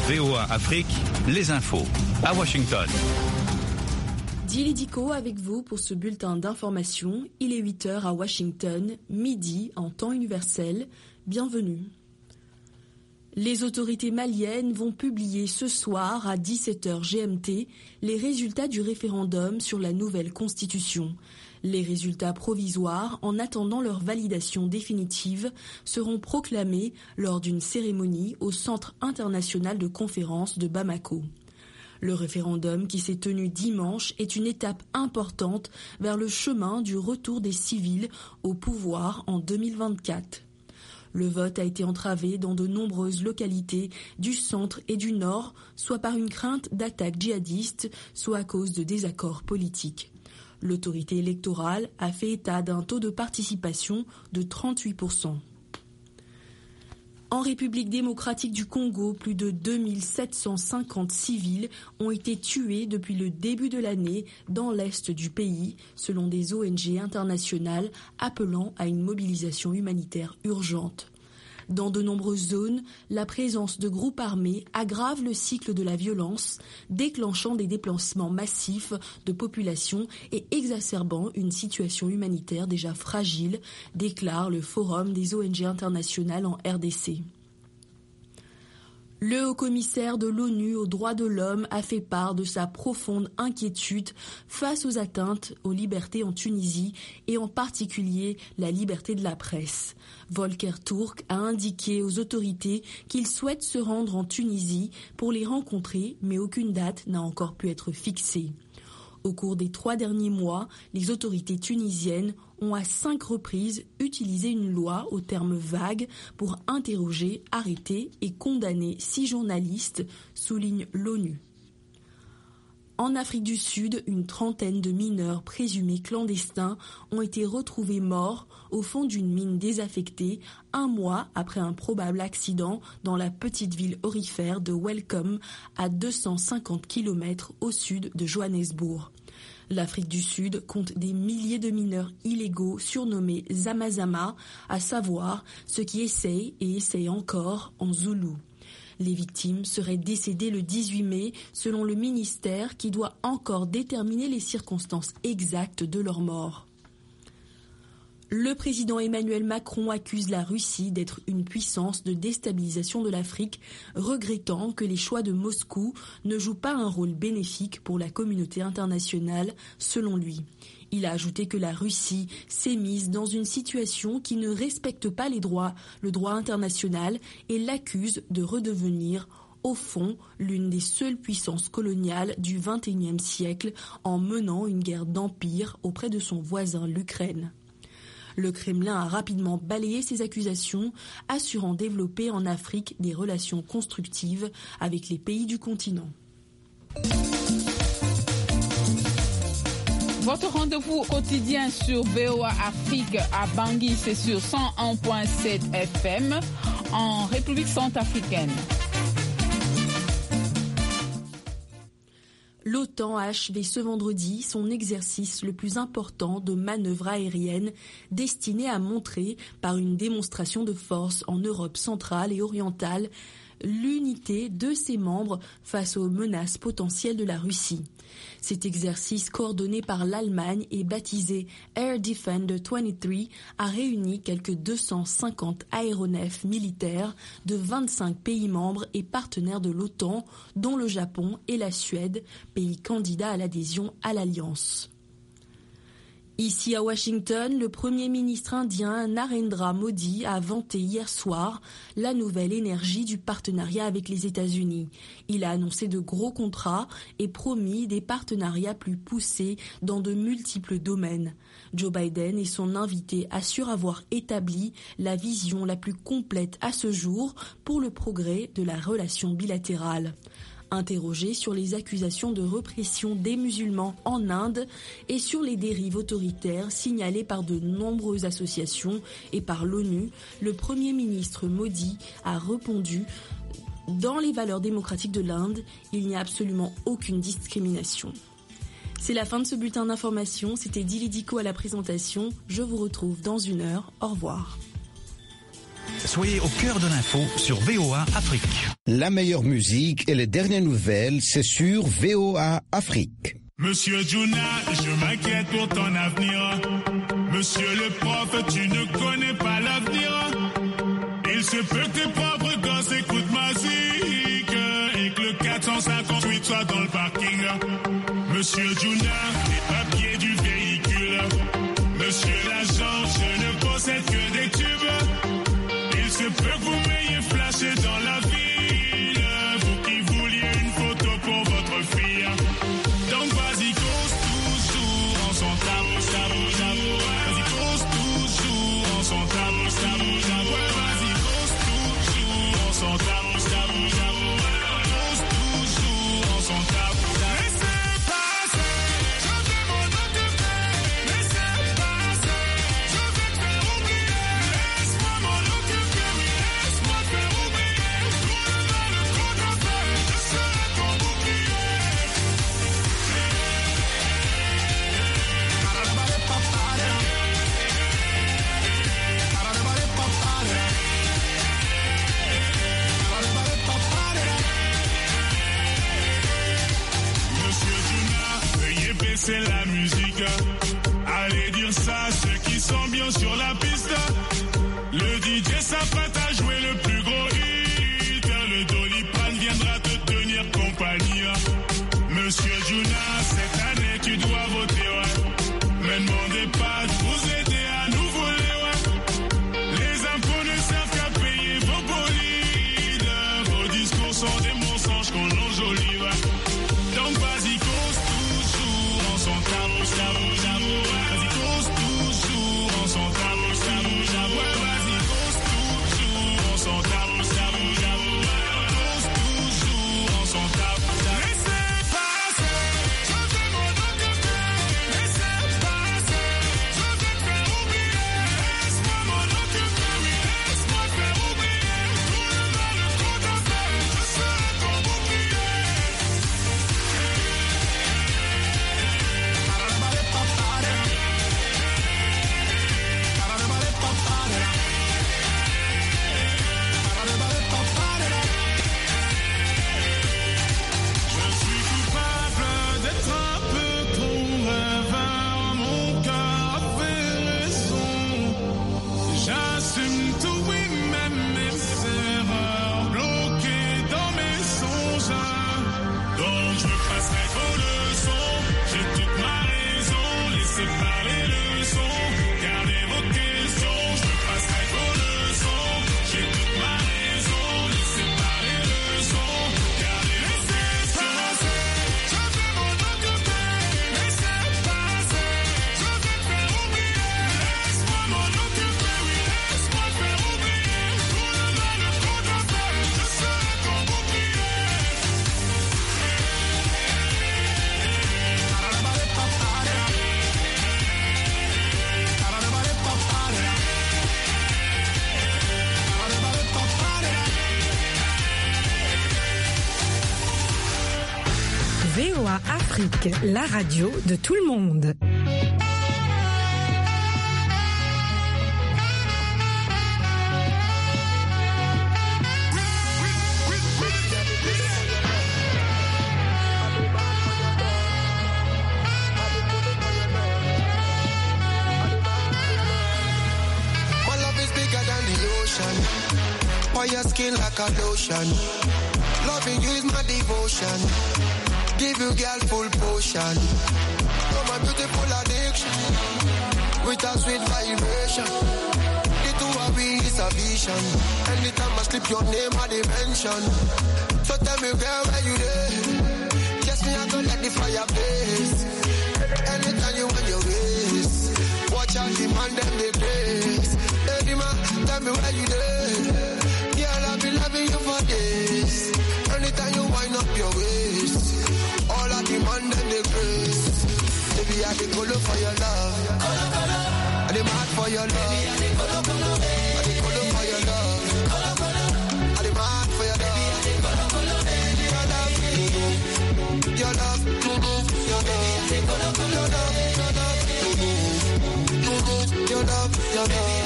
VOA Afrique, les infos. À Washington. Dili Diko avec vous pour ce bulletin d'information. Il est 8h à Washington, midi en temps universel. Bienvenue. Les autorités maliennes vont publier ce soir à 17h GMT les résultats du référendum sur la nouvelle constitution. Les résultats provisoires, en attendant leur validation définitive, seront proclamés lors d'une cérémonie au Centre international de conférences de Bamako. Le référendum qui s'est tenu dimanche est une étape importante vers le chemin du retour des civils au pouvoir en 2024. Le vote a été entravé dans de nombreuses localités du centre et du nord, soit par une crainte d'attaques djihadistes, soit à cause de désaccords politiques. L'autorité électorale a fait état d'un taux de participation de 38%. En République démocratique du Congo, plus de 2750 civils ont été tués depuis le début de l'année dans l'est du pays, selon des ONG internationales appelant à une mobilisation humanitaire urgente. Dans de nombreuses zones, la présence de groupes armés aggrave le cycle de la violence, déclenchant des déplacements massifs de population et exacerbant une situation humanitaire déjà fragile, déclare le Forum des ONG internationales en RDC. Le haut-commissaire de l'ONU aux droits de l'homme a fait part de sa profonde inquiétude face aux atteintes aux libertés en Tunisie et en particulier la liberté de la presse. Volker Turk a indiqué aux autorités qu'il souhaite se rendre en Tunisie pour les rencontrer, mais aucune date n'a encore pu être fixée. Au cours des 3 derniers mois, les autorités tunisiennes ont à 5 reprises utilisé une loi aux termes vagues pour interroger, arrêter et condamner 6 journalistes, souligne l'ONU. En Afrique du Sud, une trentaine de mineurs présumés clandestins ont été retrouvés morts au fond d'une mine désaffectée 1 mois après un probable accident dans la petite ville aurifère de Welcome, à 250 km au sud de Johannesburg. L'Afrique du Sud compte des milliers de mineurs illégaux surnommés Zamazama, à savoir ceux qui essayent et essayent encore en zoulou. Les victimes seraient décédées le 18 mai, selon le ministère qui doit encore déterminer les circonstances exactes de leur mort. Le président Emmanuel Macron accuse la Russie d'être une puissance de déstabilisation de l'Afrique, regrettant que les choix de Moscou ne jouent pas un rôle bénéfique pour la communauté internationale, selon lui. Il a ajouté que la Russie s'est mise dans une situation qui ne respecte pas le droit international et l'accuse de redevenir, au fond, l'une des seules puissances coloniales du XXIe siècle en menant une guerre d'empire auprès de son voisin, l'Ukraine. Le Kremlin a rapidement balayé ces accusations, assurant développer en Afrique des relations constructives avec les pays du continent. Votre rendez-vous quotidien sur VOA Afrique à Bangui, c'est sur 101.7 FM en République centrafricaine. L'OTAN a achevé ce vendredi son exercice le plus important de manœuvre aérienne destiné à montrer, par une démonstration de force en Europe centrale et orientale, l'unité de ses membres face aux menaces potentielles de la Russie. Cet exercice coordonné par l'Allemagne et baptisé Air Defender 23 a réuni quelques 250 aéronefs militaires de 25 pays membres et partenaires de l'OTAN, dont le Japon et la Suède, pays candidats à l'adhésion à l'Alliance. Ici à Washington, le Premier ministre indien Narendra Modi a vanté hier soir la nouvelle énergie du partenariat avec les États-Unis. Il a annoncé de gros contrats et promis des partenariats plus poussés dans de multiples domaines. Joe Biden et son invité assurent avoir établi la vision la plus complète à ce jour pour le progrès de la relation bilatérale. Interrogé sur les accusations de répression des musulmans en Inde et sur les dérives autoritaires signalées par de nombreuses associations et par l'ONU, le Premier ministre Modi a répondu « Dans les valeurs démocratiques de l'Inde, il n'y a absolument aucune discrimination ». C'est la fin de ce bulletin d'information. C'était Dili Diko à la présentation. Je vous retrouve dans 1 heure. Au revoir. Soyez au cœur de l'info sur VOA Afrique. La meilleure musique et les dernières nouvelles, c'est sur VOA Afrique. Monsieur Juna, je m'inquiète pour ton avenir. Monsieur le prof, tu ne connais pas l'avenir. Il se peut que tes propres gosses écoutent ma musique et que le 458 soit dans le parking. Monsieur Juna, les papiers du véhicule. Monsieur l'agent, je ne possède que des tubes. Il se peut que vous m'ayez flashé dans la ville, vous qui vouliez une photo pour votre fille. Donc vas-y, cause toujours en son tabou, tabou, tabou. Vas-y, cause toujours en son tabou, tabou, tabou. Vas-y, cause toujours en son tabou, tabou, tabou. Cause toujours en son tabou. Laissez passer, je vais m'en occuper. Laissez passer, je vais te faire oublier. Laisse-moi m'en occuper, oui, laisse-moi te faire oublier. Tout le mal, trop de fait, je serai ton bouclier. Monsieur Juna, veuillez baisser la musique. Allez dire ça à ceux qui sont bien sur la piste. Le DJ s'apprête à jouer le plus gros hit. Le Doliprane viendra te tenir compagnie. Monsieur Juna, cette année tu dois voter, ouais. Me demandez pas de vous aider à nous voler, ouais. Les impôts ne servent qu'à payer vos bolides. Vos discours sont des mensonges qu'on enjolive. Donc vas-y, cause toujours en son tabou, tabou, tabou. Vas-y, cause toujours en son tabou, tabou, tabou. Vas-y, cause toujours en son tabou, tabou, tabou. Cause toujours en son tabou, tabou. Laissez passer, je vais m'en occuper. Laissez passer, je vais te faire oublier. Laisse-moi m'en occuper, oui, laisse-moi te faire oublier. Tout le mal, trop de fait, je serai ton bouclier. Je suis coupable d'être un peu trop rêveur, mon cœur avait raison. J'assume tout, oui, même mes erreurs, bloquées dans mes songes. Donc je me passerai vos leçons, j'ai toute ma raison, laissez parler le son, gardez vos questions. Je me passerai vos leçons, j'ai toute ma raison, laissez parler le son, gardez vos questions. Je vais m'en occuper, laissez passer, je vais te faire oublier. Laisse-moi m'en occuper, oui, laisse-moi te faire oublier. Tout le mal, trop de fait, je serai ton bouclier. VOA Afrique, la radio de tout le monde. My love is bigger than the ocean. Why your skin like a lotion? Loving you is my devotion. Give you girl full potion. You're my beautiful addiction. With a sweet vibration. The two of we is a vision. Anytime I slip your name I dimension. So tell me girl where you there? Kiss me and go let the fire blaze. Anytime you want your ways. Watch out the man them they place. Hey man, tell me where you there? Girl I've been loving you for days. Anytime you wind up your waist. All I demand and the grace. Baby, I the color for your love. I the mad for your love. I the color for your love. I the mad for your love. Your love, your love, your love, your love, your love, your love, your love, your love.